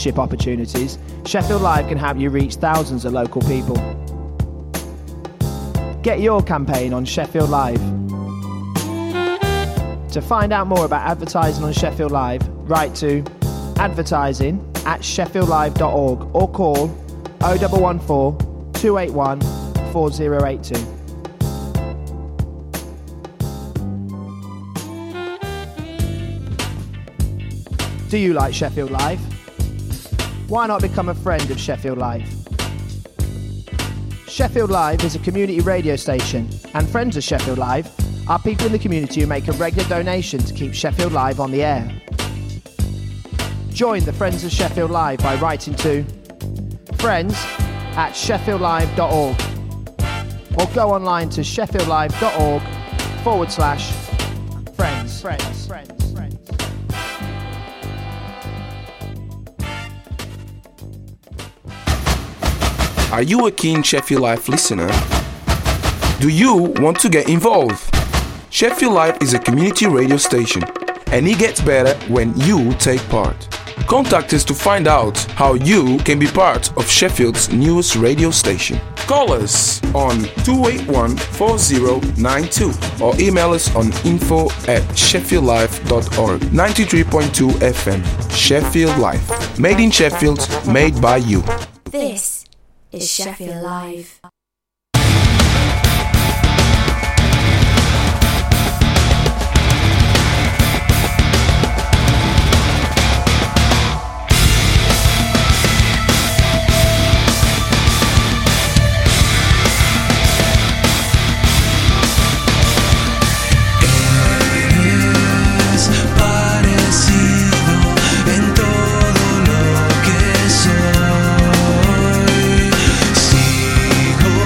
opportunities, Sheffield Live can help you reach thousands of local people. Get your campaign on Sheffield Live. To find out more about advertising on Sheffield Live, write to advertising@sheffieldlive.org or call 0114 281 4082. Do you like Sheffield Live? Why not become a friend of Sheffield Live? Sheffield Live is a community radio station, and friends of Sheffield Live are people in the community who make a regular donation to keep Sheffield Live on the air. Join the Friends of Sheffield Live by writing to friends@sheffieldlive.org or go online to sheffieldlive.org/friends. Are you a keen Sheffield Live listener? Do you want to get involved? Sheffield Live is a community radio station, and it gets better when you take part. Contact us to find out how you can be part of Sheffield's newest radio station. Call us on 281-4092 or email us on info@sheffieldlive.org. 93.2 FM, Sheffield Live. Made in Sheffield, made by you. This is Sheffield Live. Sigo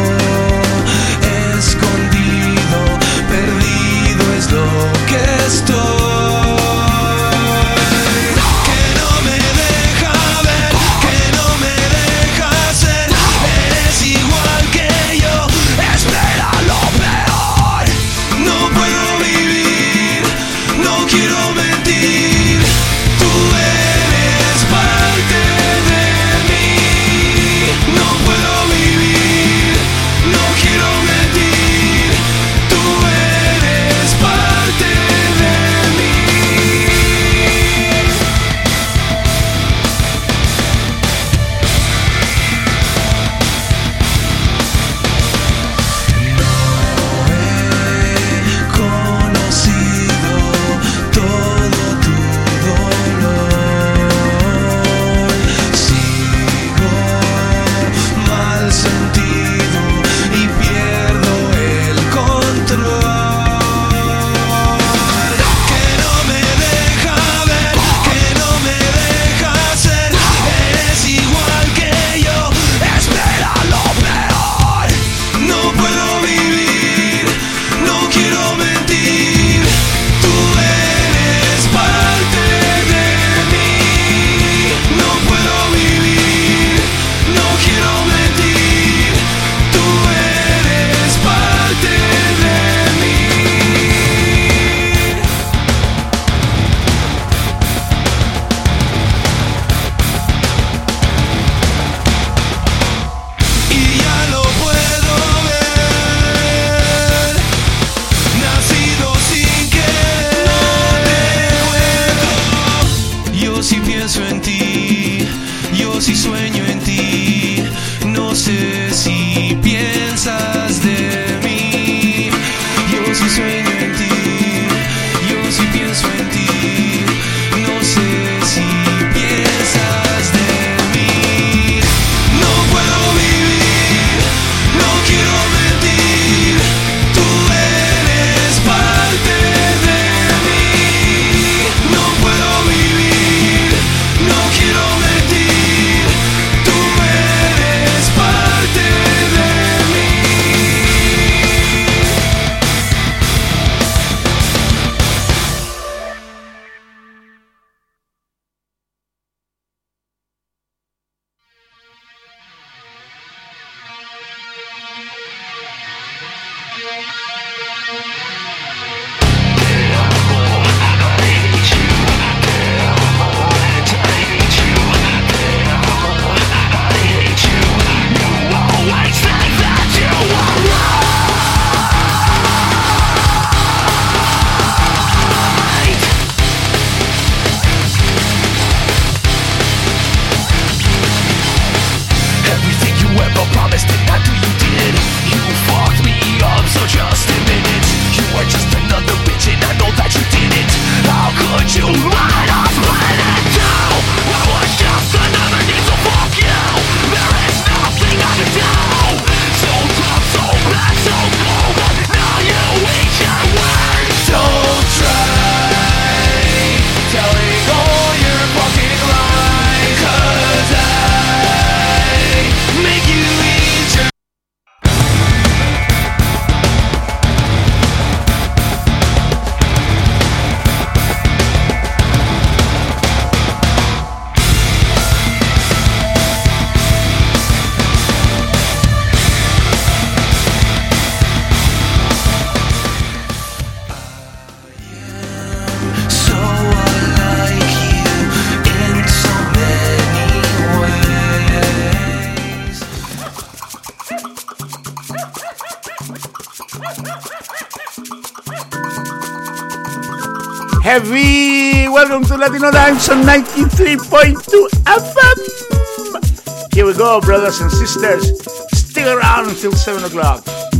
Heavy! Welcome to Latino Dance on 93.2 FM! Here we go, brothers and sisters. Stick around until 7 o'clock.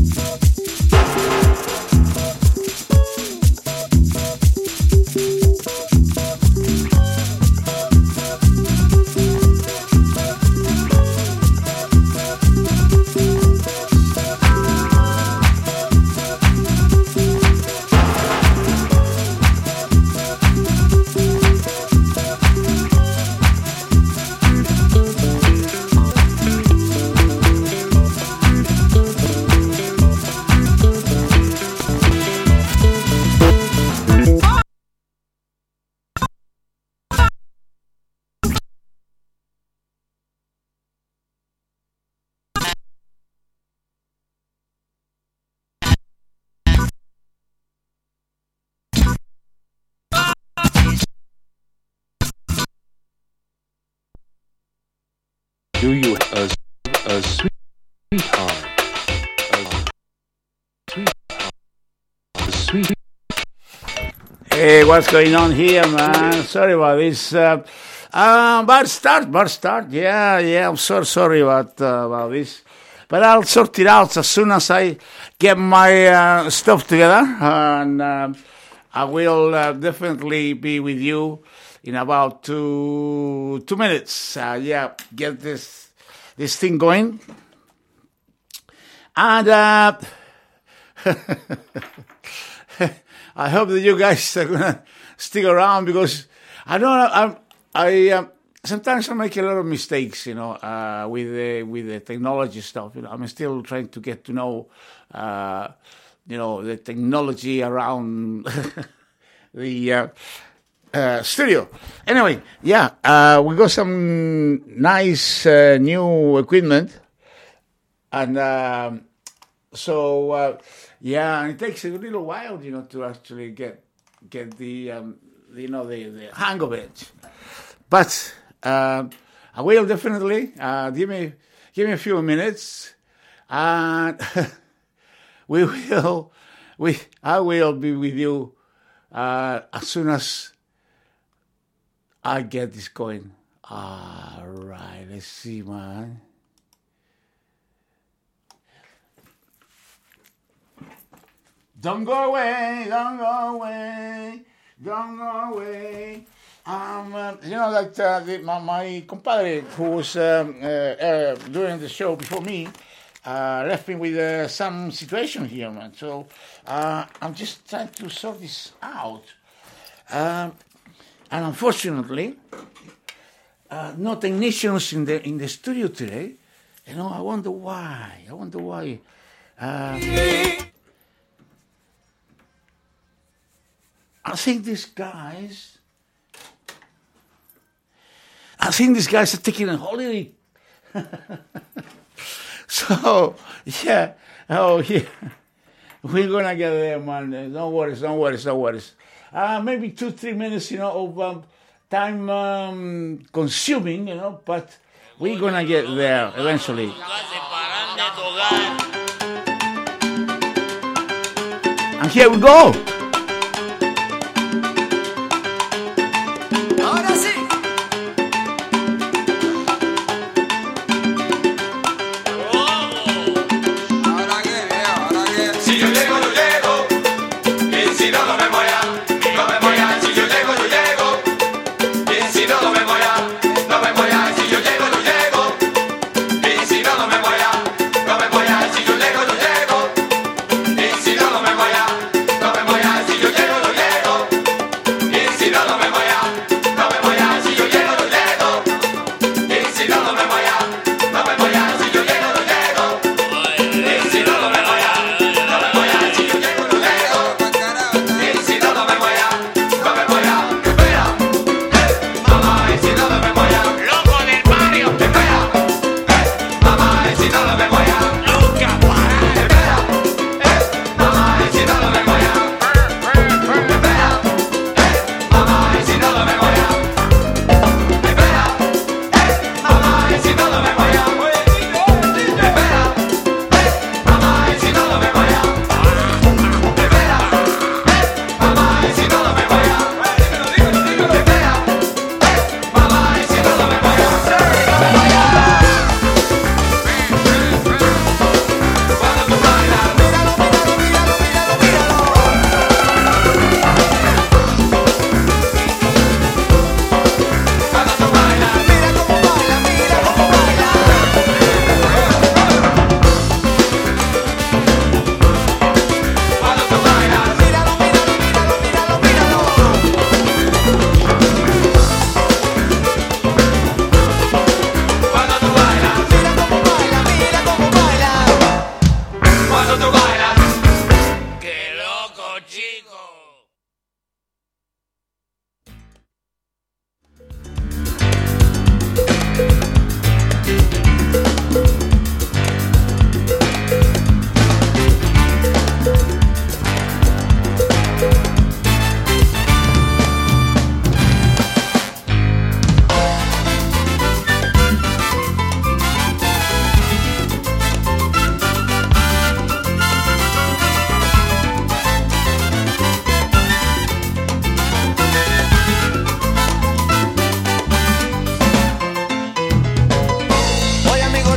Do you a sweetheart? A sweet. Hey, what's going on here, man? Sorry about this. Bad start. Yeah. I'm so sorry about this, but I'll sort it out as soon as I get my stuff together, and I will definitely be with you in about two minutes. Get this thing going. And I hope that you guys are gonna stick around, because I know I sometimes I make a lot of mistakes, with the technology stuff. I'm still trying to get to know, the technology around the studio. Anyway, we got some nice new equipment, and and it takes a little while, to actually get the the hang of it. But I will definitely give me a few minutes, and I will be with you as soon as I get this going. All right, let's see, man. Don't go away. My compadre, who was doing the show before me, left me with some situation here, man. So I'm just trying to sort this out. And unfortunately, no technicians in the studio today. I wonder why. I think these guys are taking a holiday. So, yeah. Oh, yeah. We're going to get there, man. Don't worry. Maybe 2-3 minutes, of time consuming, but we're going to get there eventually. And here we go. No me voy a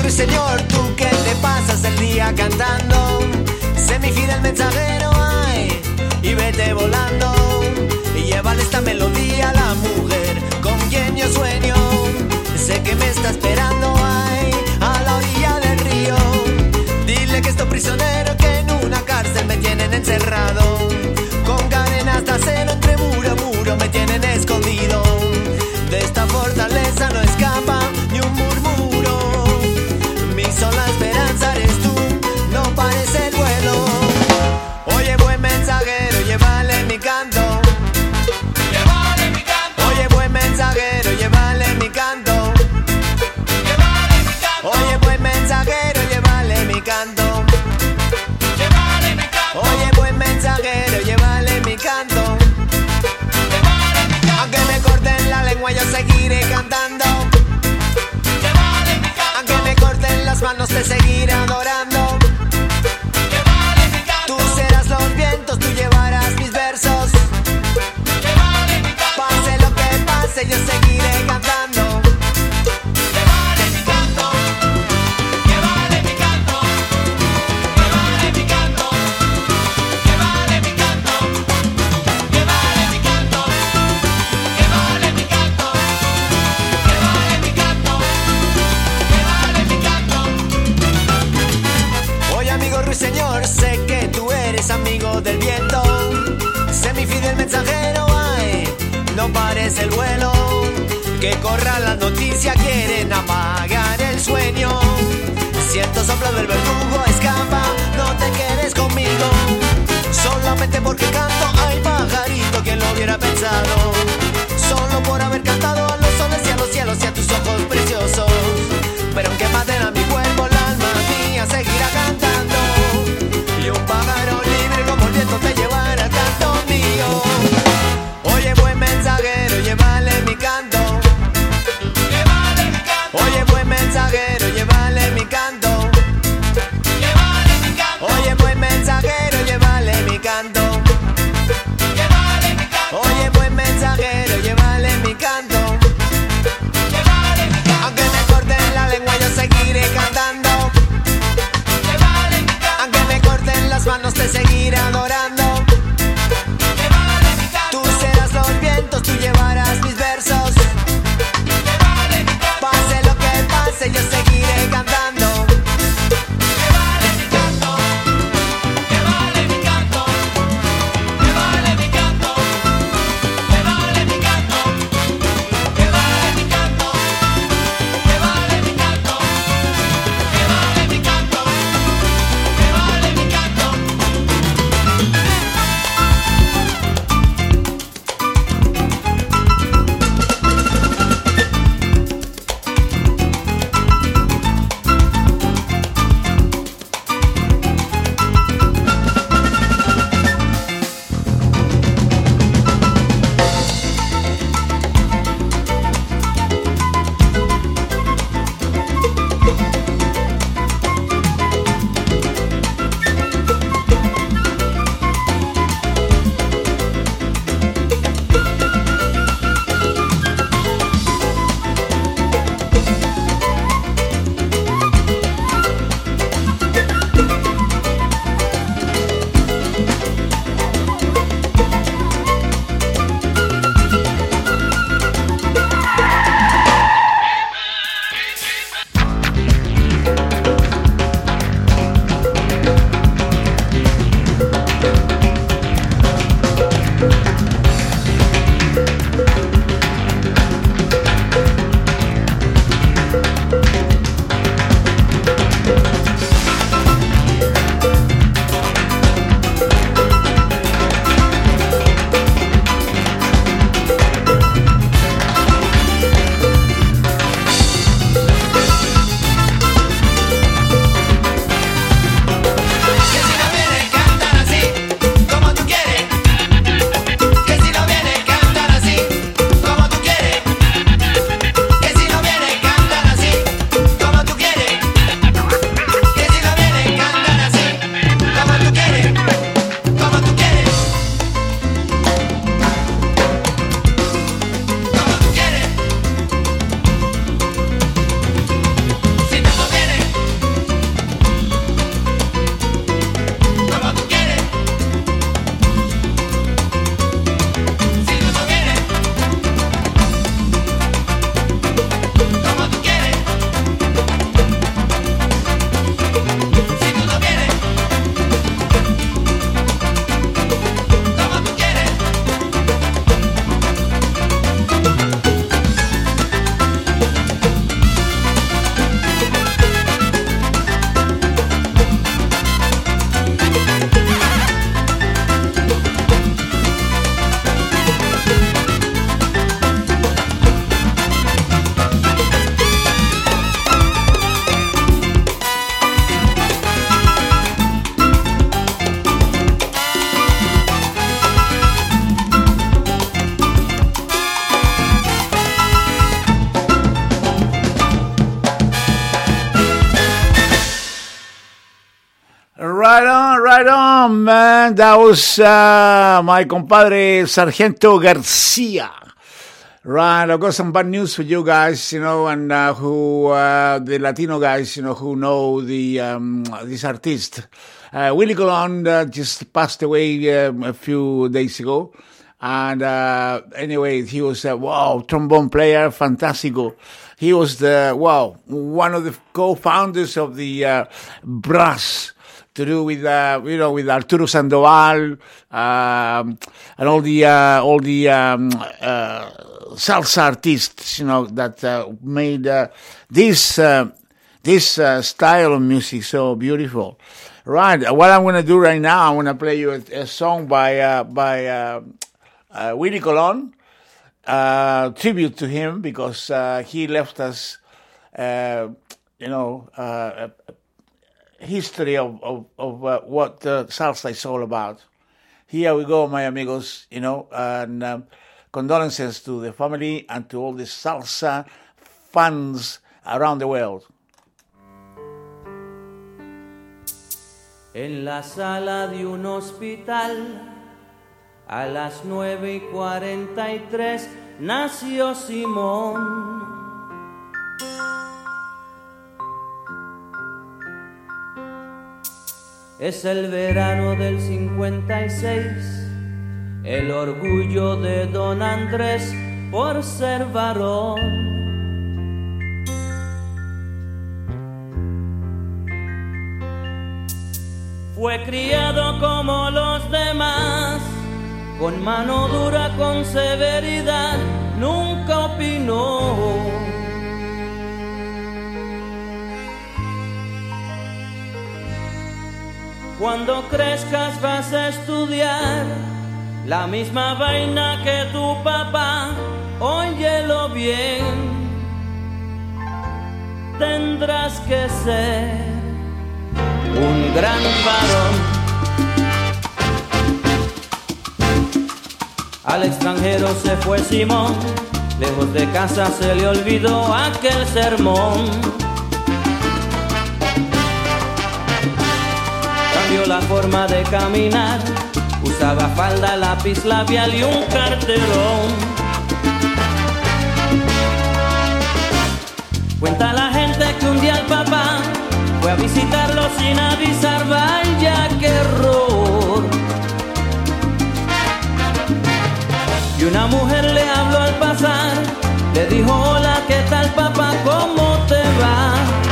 ruiseñor, tú que te pasas el día cantando, sé mi fiel mensajero, ay, y vete volando, y llévale esta melodía a la mujer con quien yo sueño. Sé que me está esperando, ay, a la orilla del río. Dile que estoy prisionero, que en una cárcel me tienen encerrado, con cadenas de acero entre muro a muro me tienen escondido. De esta fortaleza no escapa ni un murmuro. Mi sola esperanza eres tú, no parece el vuelo. Oye, buen mensajero, llévale mi canto. Llévale mi canto. Oye, buen mensajero, llévale mi canto. Llévale mi canto. Oye, buen mensajero, llévale mi canto. Llévale mi canto. Oye, buen mensajero, llévale mi canto. Llévale mi canto. Aunque me corten la lengua yo seguiré cantando. Llévale mi canto. Aunque me corten las manos te seguiré adorando. Llévale mi canto. Tú serás los vientos, tú llevarás mis versos. Llévale mi canto. Pase lo que pase yo seguiré cantando. Llévale mi canto. Llévale mi canto. Llévale mi canto. Llévale mi canto. Llévale mi canto. Llévale mi canto. Llévale mi canto. Llévale mi canto. Oye, amigo ruiseñor, sé que tú eres amigo del viento. Sé mi fiel mensajero, ay, no pares el vuelo. Que corra la noticia, quieren apagar el sueño. Siento soplo del verdugo, escapa, no te quedes conmigo. Solamente porque canto, ay pajarito, ¿quién lo hubiera pensado? Solo por haber cantado a los soles y a los cielos y a tus ojos preciosos. Pero aunque maten a mi cuerpo, la alma mía seguirá cantando. Y un pájaro libre como el viento te llevará al canto mío. Oye, buen mensajero, llévale mi canto. Llévale mi canto. Oye, buen mensajero, llévale mi canto. Llévale mi canto. Oye, buen mensajero, llévale mi canto. right on, man. That was my compadre Sargento Garcia. Right, I've got some bad news for you guys, and who the Latino guys, who know this artist. Willie Colon just passed away a few days ago. And anyway, he was a trombone player, fantastico. He was one of the co-founders of the brass, to do with with Arturo Sandoval and all the salsa artists, that made this style of music so beautiful. Right, what I'm going to do right now, I'm going to play you a song by Willie Colon, tribute to him, because he left us, history of what salsa is all about. Here we go, my amigos, and condolences to the family and to all the salsa fans around the world. En la sala de un hospital, a las 9:43, nació Simón. Es el verano del 56, el orgullo de don Andrés por ser varón. Fue criado como los demás, con mano dura, con severidad, nunca opinó. Cuando crezcas vas a estudiar la misma vaina que tu papá, óyelo bien. Tendrás que ser un gran varón. Al extranjero se fue Simón, lejos de casa se le olvidó aquel sermón. Cambió la forma de caminar, usaba falda, lápiz labial y un carterón. Cuenta la gente que un día el papá fue a visitarlo sin avisar, vaya qué error. Y una mujer le habló al pasar, le dijo: hola, ¿qué tal papá? ¿Cómo te va?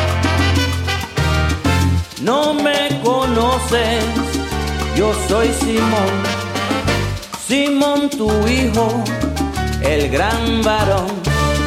No me conoces, yo soy Simón, Simón tu hijo, el gran varón.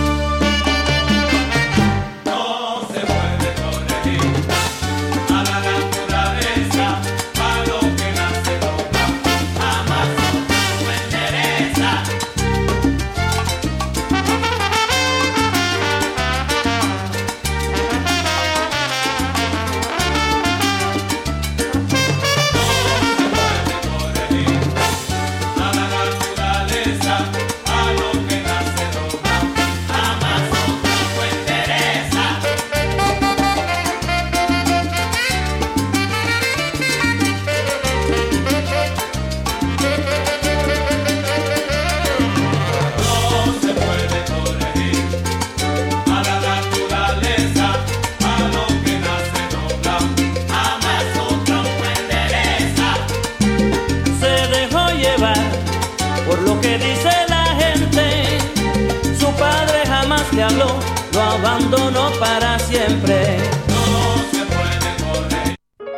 Lo abandonó para siempre. No se puede corregir.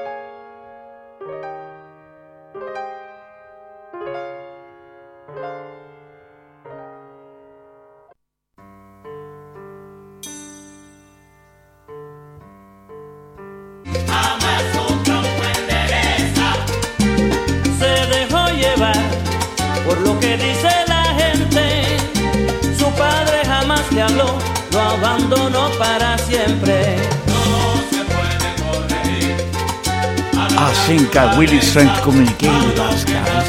Jamás otro fue endereza. Se dejó llevar por lo que dice la gente. Su padre jamás le habló, lo abandonó para siempre. No se puede corregir. I think Willie's trying to communicate with us, guys.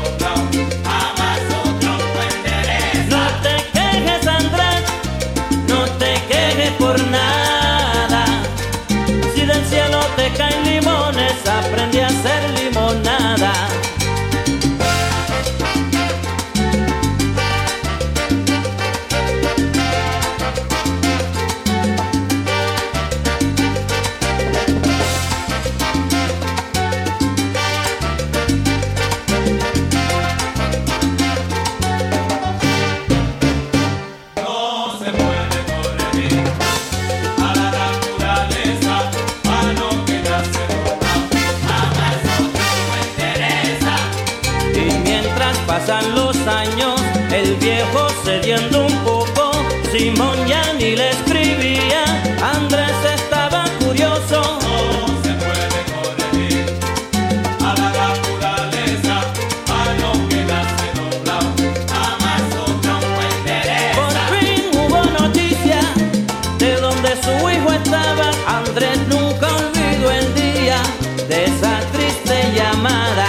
No te quejes, Andrés, no te quejes por nada. Si del cielo te donde caen limones aprendí a hacer limonada. Pasan los años, el viejo cediendo un poco, Simón ya ni le escribía, Andrés estaba curioso. No se puede corregir a la naturaleza, a lo que nace doblado, jamás otro interesa. Por fin hubo noticia de donde su hijo estaba, Andrés nunca olvidó el día de esa triste llamada.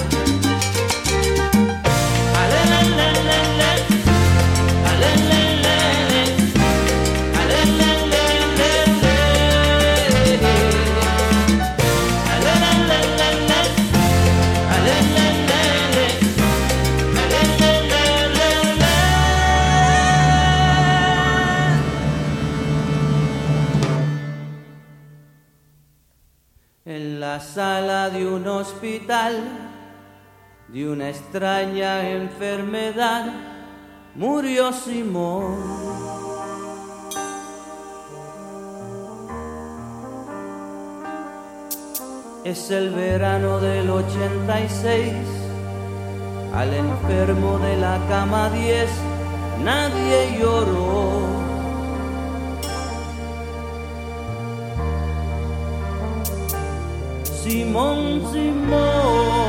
En la sala de un hospital, de una extraña enfermedad, murió Simón. Es el verano del 86, al enfermo de la cama 10 nadie lloró. Simón, Simón.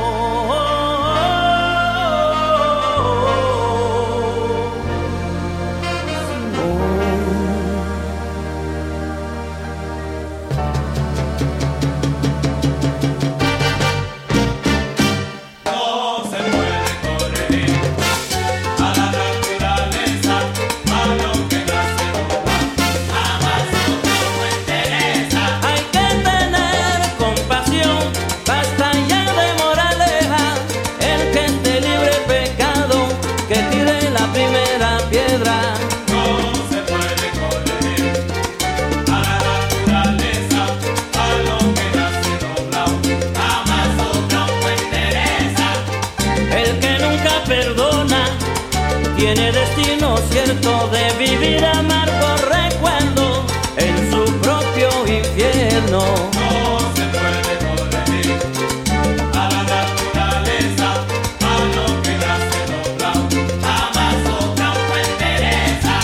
Tiene destino cierto de vivir amargo recuerdo en su propio infierno. No se puede corregir a la naturaleza, a lo que nace doblado, jamás otra endereza.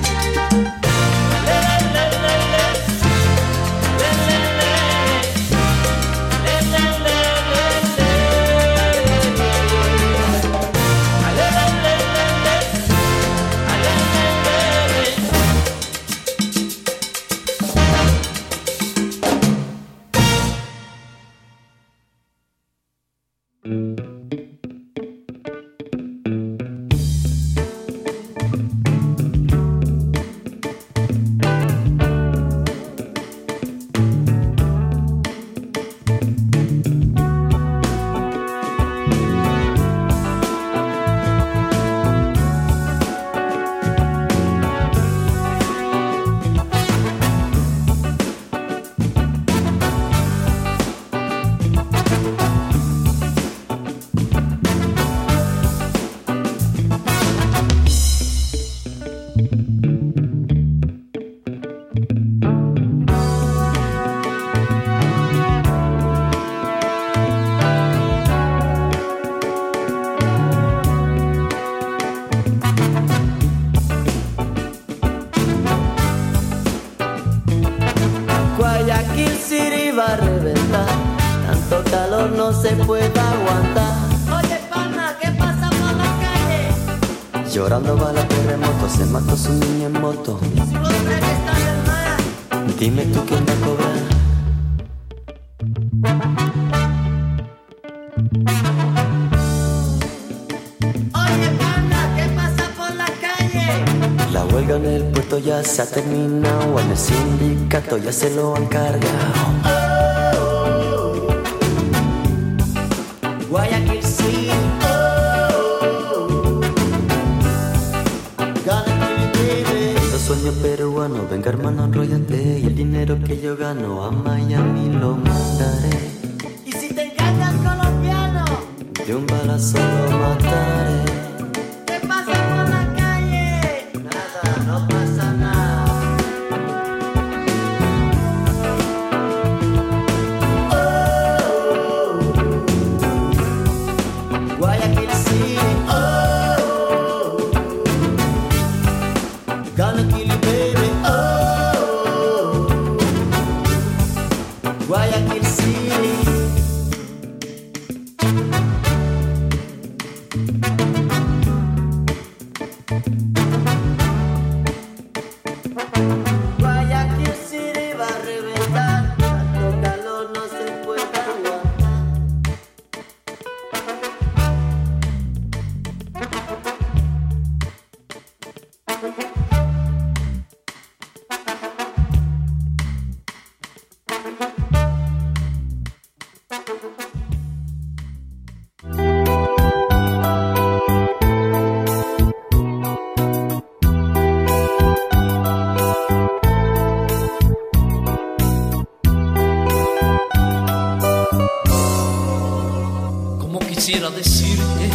Guayaquil City va a reventar, tanto calor no se puede aguantar. Oye, pana, ¿qué pasa por la calle? Llorando va la terremoto, se mató su niña en moto. ¿Y si los trenes están en mar? Dime tú quién va a cobrar. Oye, pana, ¿qué pasa por la calle? La huelga en el puerto ya se ha terminado, en el sindicato ya se lo han cargado. cubano, venga hermano, enróllate. Y el dinero que yo gano a Miami lo mandaré. Y si te engañas colombiano, De un balazo lo mataré. ¿qué pasa por la calle? Nada, no pasa nada. Guayaquil City, oh, gonna kill you, baby, oh, Guayaquil City. Guayaquil City va a reventar, tanto calor no se puede aguantar. Como quisiera decirte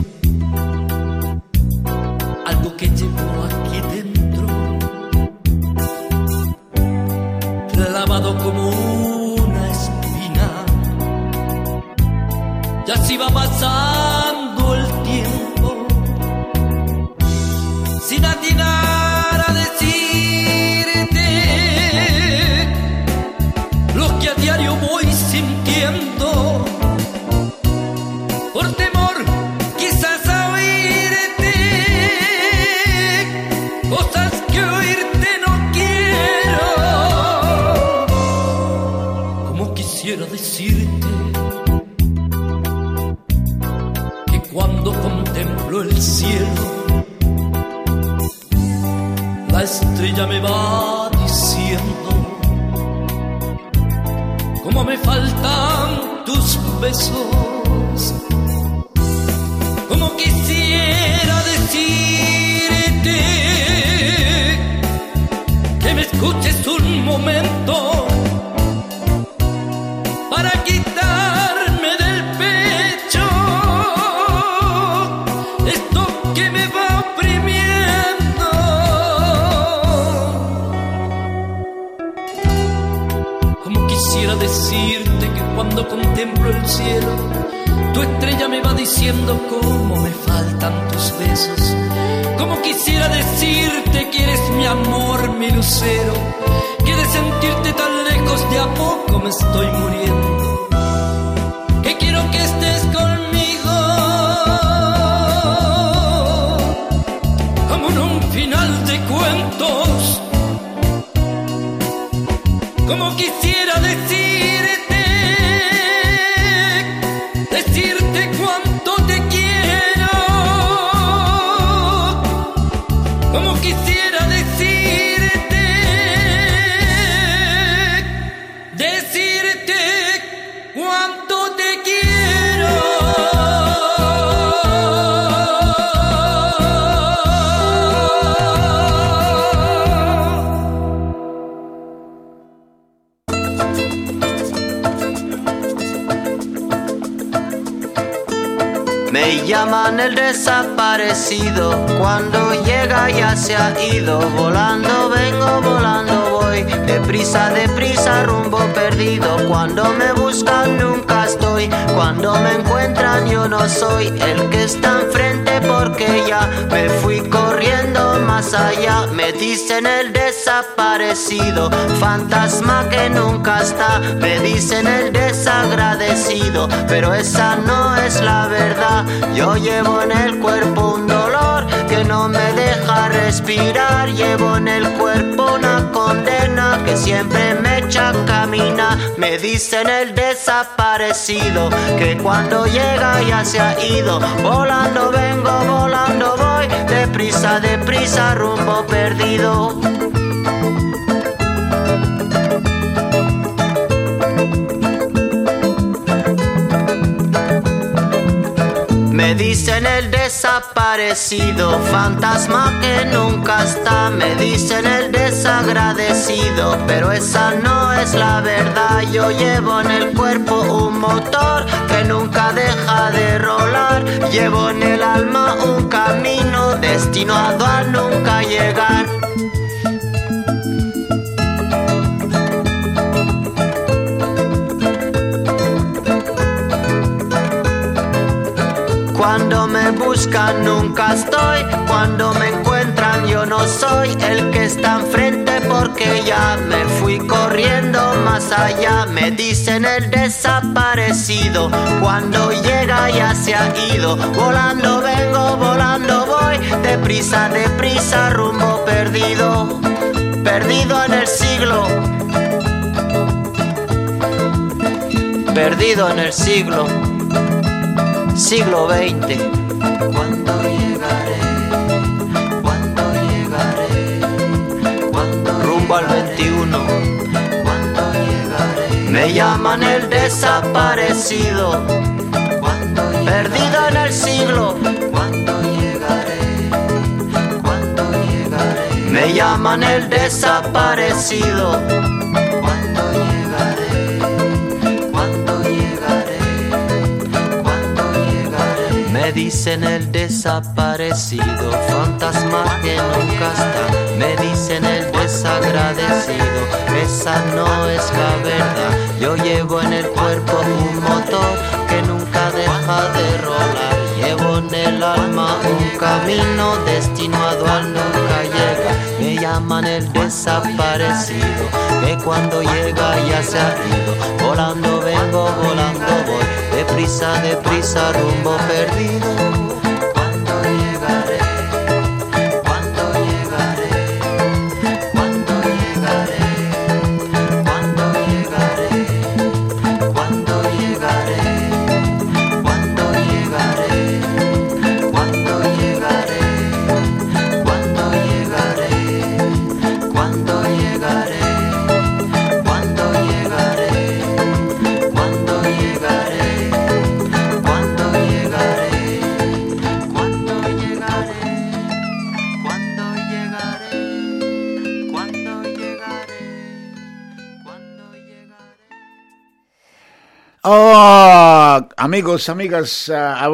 algo que llevo aquí dentro, clavado como una espina. Ya se iba pasando el tiempo sin atinar a decirte lo que a diario voy sintiendo. Por temor, quizás a oírte cosas que oírte no quiero. Como quisiera decirte que cuando contemplo el cielo, la estrella me va diciendo cómo me faltan tus besos. Como quisiera decirte que me escuches un momento para quitarme del pecho esto que me va oprimiendo. Como quisiera decirte que cuando contemplo el cielo, tu estrella me va diciendo cómo me faltan tus besos. Como quisiera decirte que eres mi amor, mi lucero, que de sentirte tan lejos de a poco me estoy muriendo. Que quiero que estés conmigo, como en un final de cuentos. Como quisiera decirte cuánto te quiero. Como quisiera decirte cuánto te quiero. Me llaman el desaparecido, cuando llega ya se ha ido. Volando vengo, volando voy, deprisa, rumbo perdido. Cuando me buscan nunca estoy, cuando me encuentran yo no soy el que está enfrente, porque ya me fui corriendo más allá. Me dicen el desaparecido, fantasma que nunca está. Me dicen el desagradecido, pero esa no es la verdad. Yo llevo en el cuerpo un dolor que no me deja respirar. Llevo en el cuerpo una condena que siempre me echa a caminar. Me dicen el desaparecido, que cuando llega ya se ha ido. Volando vengo, volando voy, deprisa, rumbo perdido. Me dicen el desaparecido, desaparecido, fantasma que nunca está, me dicen el desagradecido, pero esa no es la verdad. Yo llevo en el cuerpo un motor que nunca deja de rolar, llevo en el alma un camino destinado a nunca llegar. Cuando me buscan nunca estoy, cuando me encuentran yo no soy el que está enfrente porque ya me fui corriendo más allá. Me dicen el desaparecido, cuando llega ya se ha ido. Volando vengo, volando voy, deprisa, deprisa, rumbo perdido, perdido en el siglo, perdido en el siglo. Siglo XX. ¿Cuándo llegaré? ¿Cuándo llegaré? ¿Cuándo rumbo al 21? ¿Cuándo llegaré? Me llaman el desaparecido. ¿Cuándo perdido en el siglo? ¿Cuándo llegaré? ¿Cuándo llegaré? Me llaman el desaparecido. ¿Cuándo llegaré? ¿Cuándo llegaré? Me dicen el desaparecido, fantasma que nunca está. Me dicen el desagradecido, esa no es la verdad. Yo llevo en el cuerpo un motor que nunca deja de rolar. Llevo en el alma un camino destinado a nunca llegar. Me llaman el desaparecido, que cuando llega ya se ha ido. Volando vengo, volando voy, deprisa, deprisa, rumbo perdido. ¿Cuándo llegaré? ¿Cuándo llegaré? ¿Cuándo llegaré? ¿Cuándo llegaré? ¿Cuándo llegaré? ¿Cuándo llegaré? ¿Cuándo llegaré? ¿Cuándo llegaré? ¿Cuándo llegaré? ¿Cuándo llegaré? ¿Cuándo llegaré? ¿Cuándo llegaré? ¿Cuándo llegaré? ¿Cuándo llegaré? ¿Cuándo llegaré? ¿Cuándo llegaré? Oh, amigos, amigas,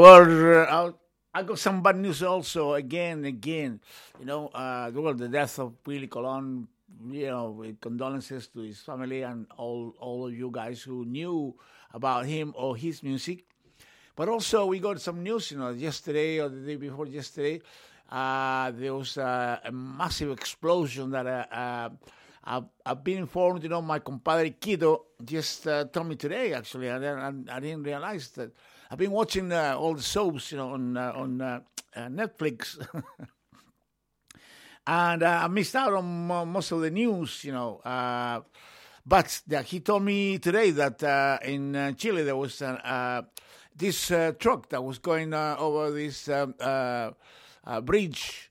I got some bad news also. Again. You know, the death of Willie Colon. You know, with condolences to his family and all of you guys who knew about him or his music. But also, we got some news. You know, yesterday or the day before yesterday, there was a massive explosion that I've been informed. You know, my compadre Kido just told me today. Actually, I didn't realize that. I've been watching all the soaps, you know, on Netflix, and I missed out on most of the news, you know. But he told me today that in Chile there was this truck that was going over this bridge,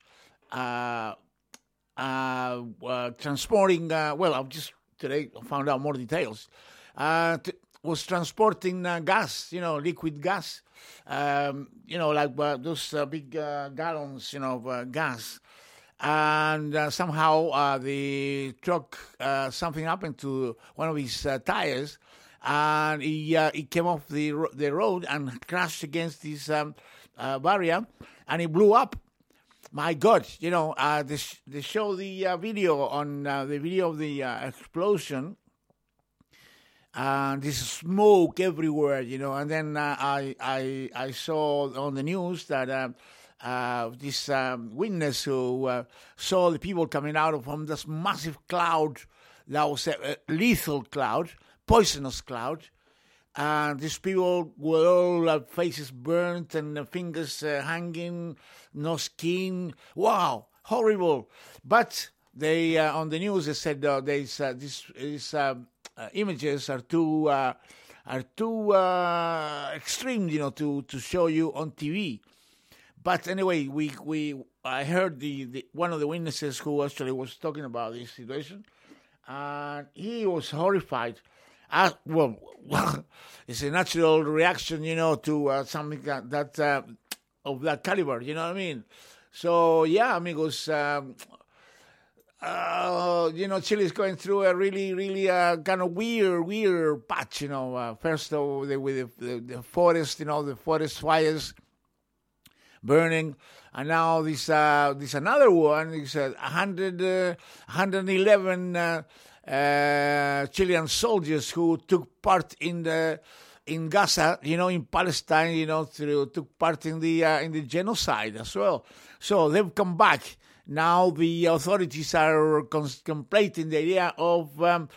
transporting. Well, I've just today found out more details. Was transporting gas, you know, liquid gas, you know, like those big gallons, you know, of gas. And somehow the truck, something happened to one of his tires, and he came off the road and crashed against this barrier, and it blew up. My God, you know, they show the video on the video of the explosion. And there's smoke everywhere, you know. And then I saw on the news that this witness who saw the people coming out from this massive cloud that was a lethal cloud, poisonous cloud. And these people were all faces burnt and fingers hanging, no skin. Wow, horrible. But they on the news they said these images are too extreme, you know, to show you on TV. But anyway, I heard the one of the witnesses who actually was talking about this situation, and he was horrified. Well, it's a natural reaction, you know, to something that of that caliber. You know what I mean? So yeah, amigos. Chile is going through a really kind of weird patch. First with the forest, the forest fires burning, and now this another one. It's 111 Chilean soldiers who took part in Gaza, in Palestine, took part in the genocide as well. So they've come back. Now the authorities are contemplating the idea of,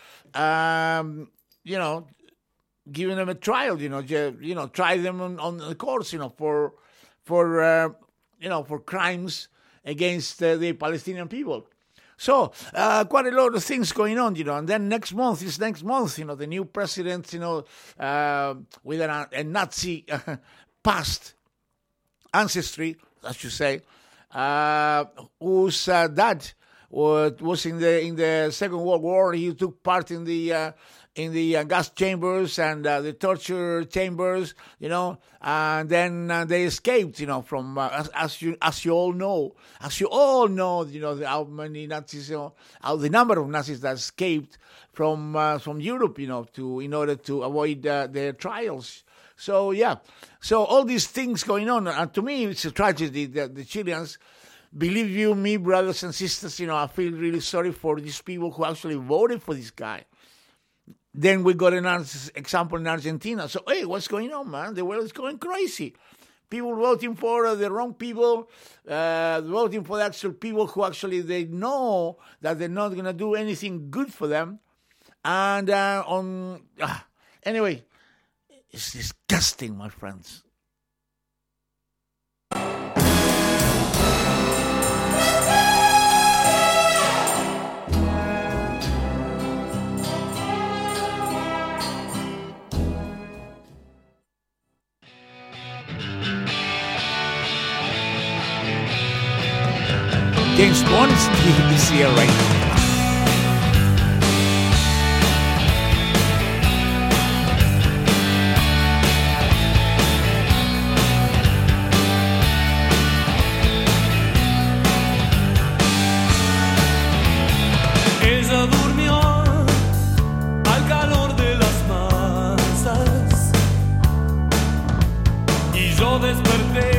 giving them a trial. Try them on the courts. For crimes against the Palestinian people. So quite a lot of things going on. And then next month, the new president, with a Nazi past ancestry, I should say. Whose dad was in the Second World War. He took part in the gas chambers and the torture chambers, and then they escaped, from as you all know, how many Nazis, the number of Nazis that escaped from Europe, in order to avoid their trials. So yeah, so all these things going on, and to me it's a tragedy that the Chileans, believe you me, brothers and sisters, I feel really sorry for these people who actually voted for this guy. Then we got another example in Argentina. So hey, what's going on, man? The world is going crazy. People voting for the wrong people, voting for the actual people who actually they know that they're not going to do anything good for them, and anyway. It's disgusting, my friends. James Bond is here right now.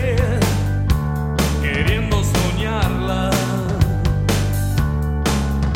Queriendo soñarla,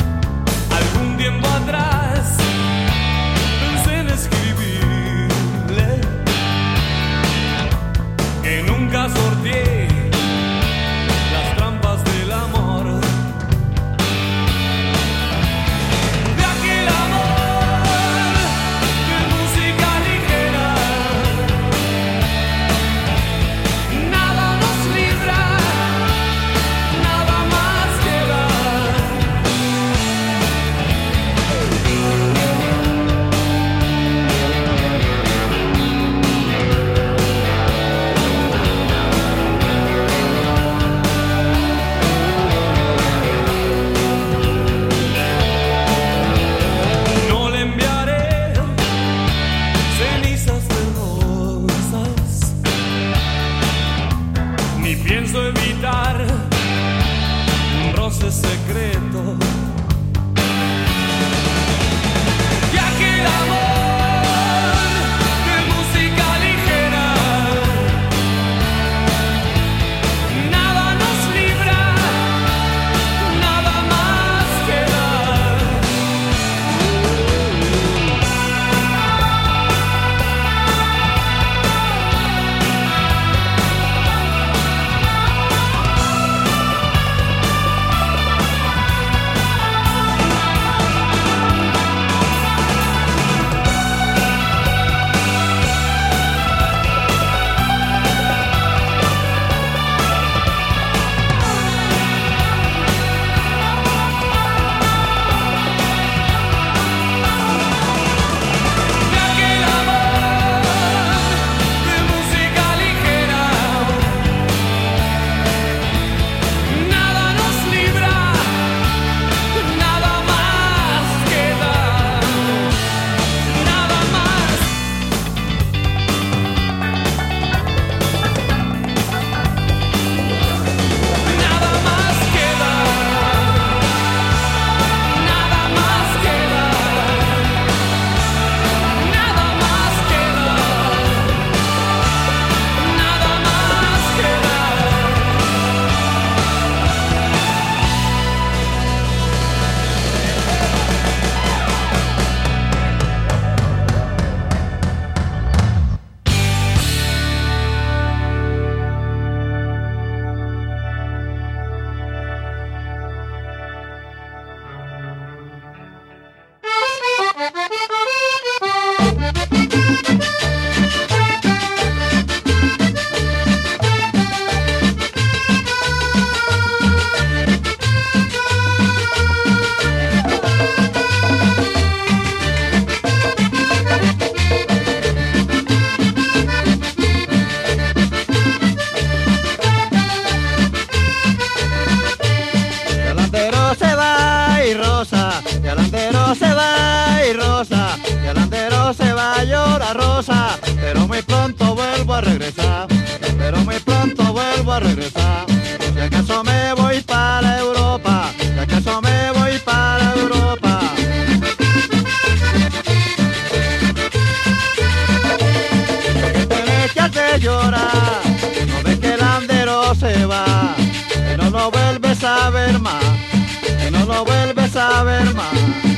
ver más, que no lo vuelves a ver más.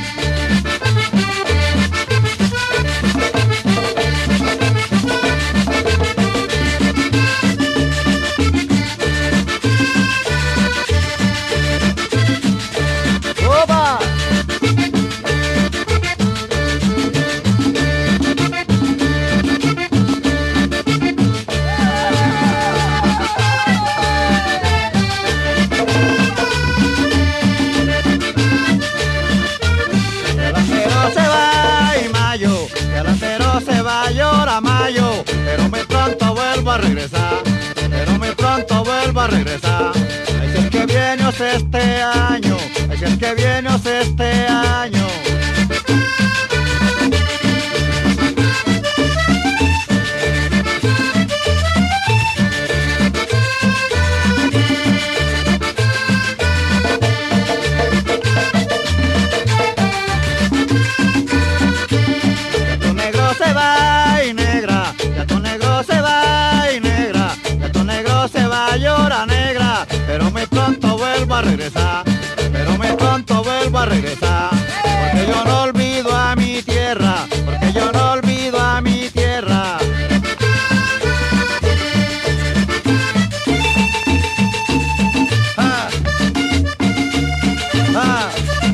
¡Opa! Llora mayo, pero muy pronto vuelvo a regresar, pero muy pronto vuelvo a regresar. Ay, si el que viene es este año, ay, si el que viene es este año. Se va y negra, ya tu negro se va y negra, ya tu negro se va, llora negra, pero muy pronto vuelvo a regresar, pero muy pronto vuelvo a regresar, porque yo no olvido a mi tierra, porque yo no olvido a mi tierra. Ah. Ah.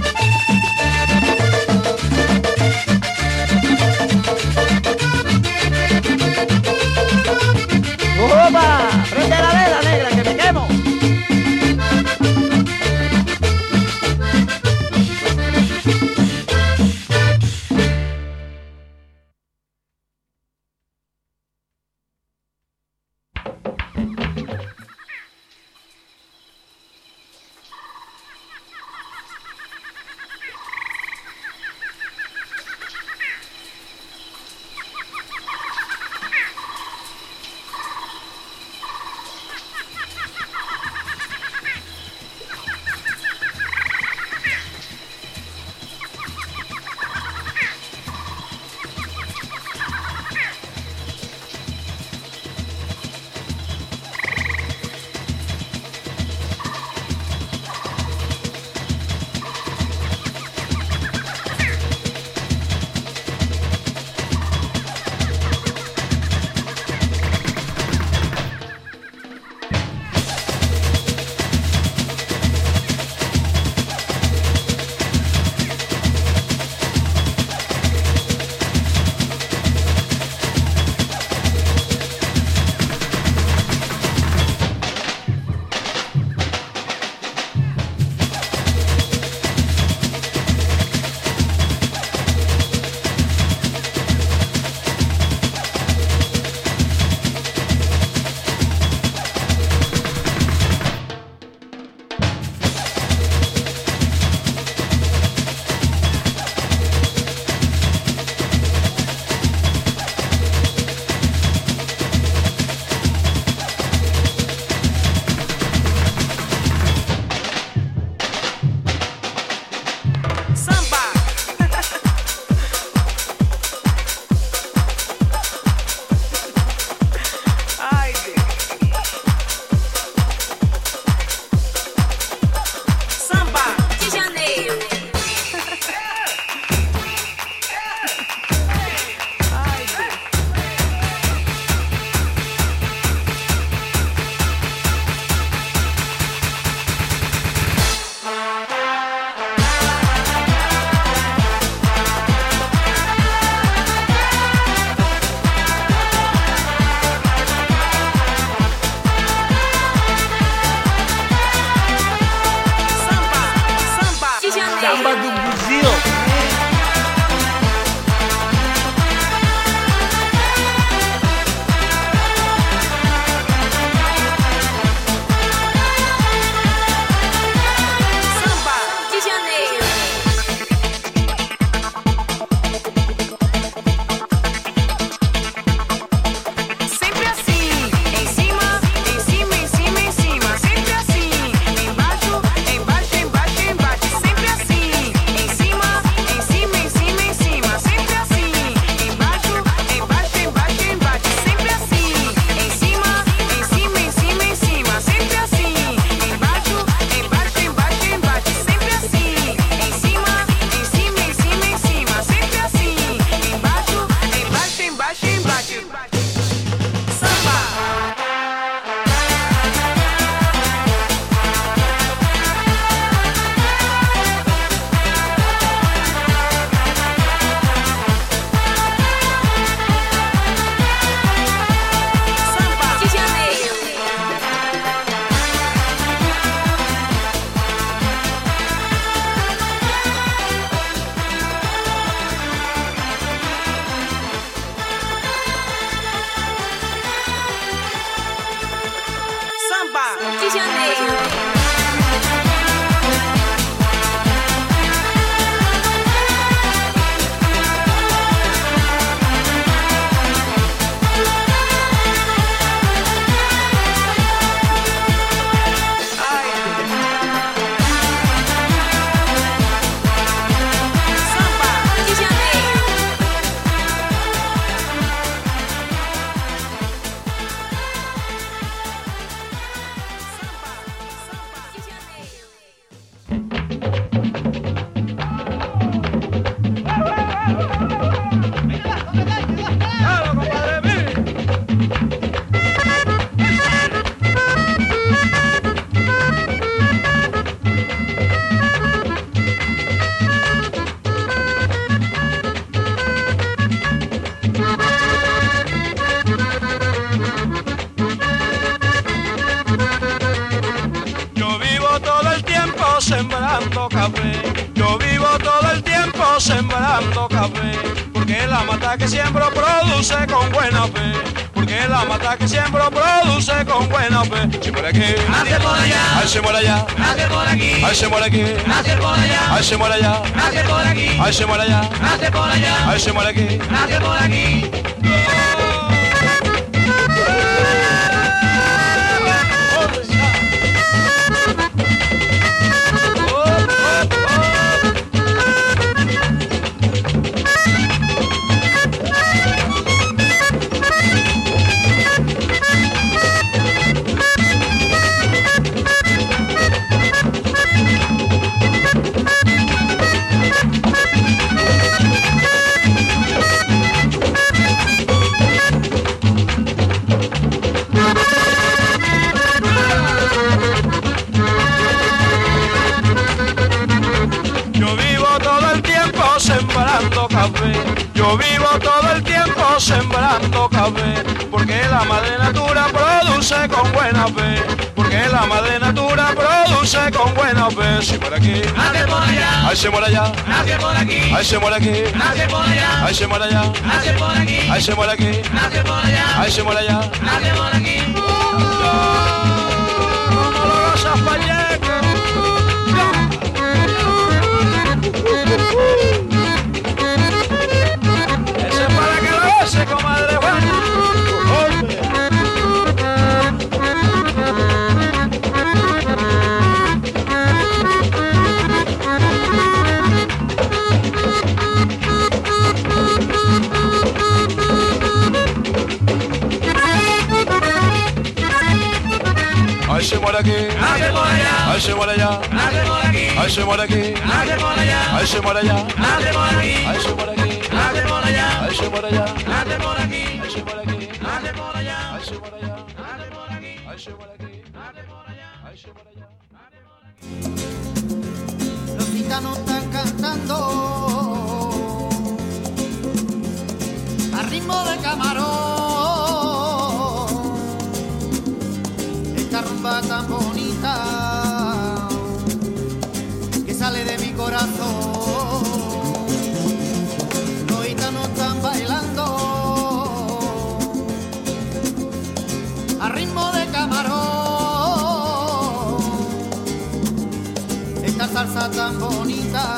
¡Opa! ¡Prende la vela, negra, que me quemo! sembrando café. Yo vivo todo el tiempo sembrando café, porque la mata que siembro produce con buena fe. Porque la mata que siembro produce con buena fe. Si por aquí, nace por allá, ay, se muere allá, nace por aquí, ay, se muere aquí, nace por allá, ay, se muere allá, nace por aquí, ay, se muere allá, nace por allá, ay, se muere aquí, nace por aquí. Sembrando café, yo vivo todo el tiempo sembrando café, porque la madre natura produce con buena fe, porque la madre natura produce con buena fe. Si por aquí, nace por allá, ay, se muere allá, nace por aquí, ay, se muere aquí, nace por allá, ay, se muere allá, nace por aquí, ay, se muere aquí, nace por allá, ay, se muere allá, nace por aquí. Como lo gozas, Pacheco. Comadre Juana, ay, se muere aquí, nace por allá, ay, se muere allá, nace por aquí, ay, se muere aquí, nace por allá, ay, se muere allá, nace por aquí, ay, se muere aquí, nace por allá, ay, se muere allá, nace por aquí, ay, se muere aquí, nace por allá, ay, se muere allá, nace por aquí, ay, se muere aquí, nace por allá, ay, se muere allá. Los gitanos están cantando a ritmo de camarón, esta rumba tan bonita que sale de mi corazón. Los gitanos están bailando a ritmo de camarón, esta salsa tan bonita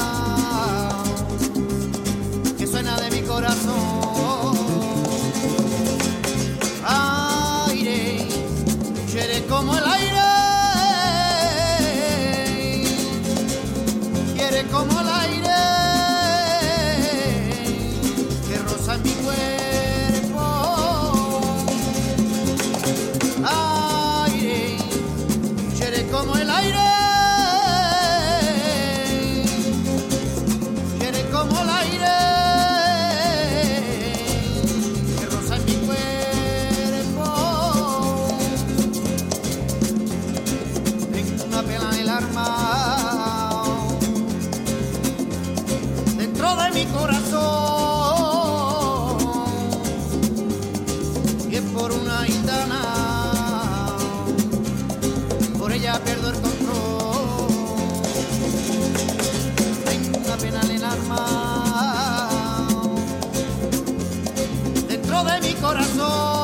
que suena de mi corazón. Aire, eres como el aire, eres como el aire que roza en mi cuerpo. Aire, eres como el aire, eres como el aire que roza en mi cuerpo. Tengo una pena en el alma, dentro de mi corazón, y es por una gitana, por ella pierdo el control. Tengo una pena en el alma, dentro de mi corazón.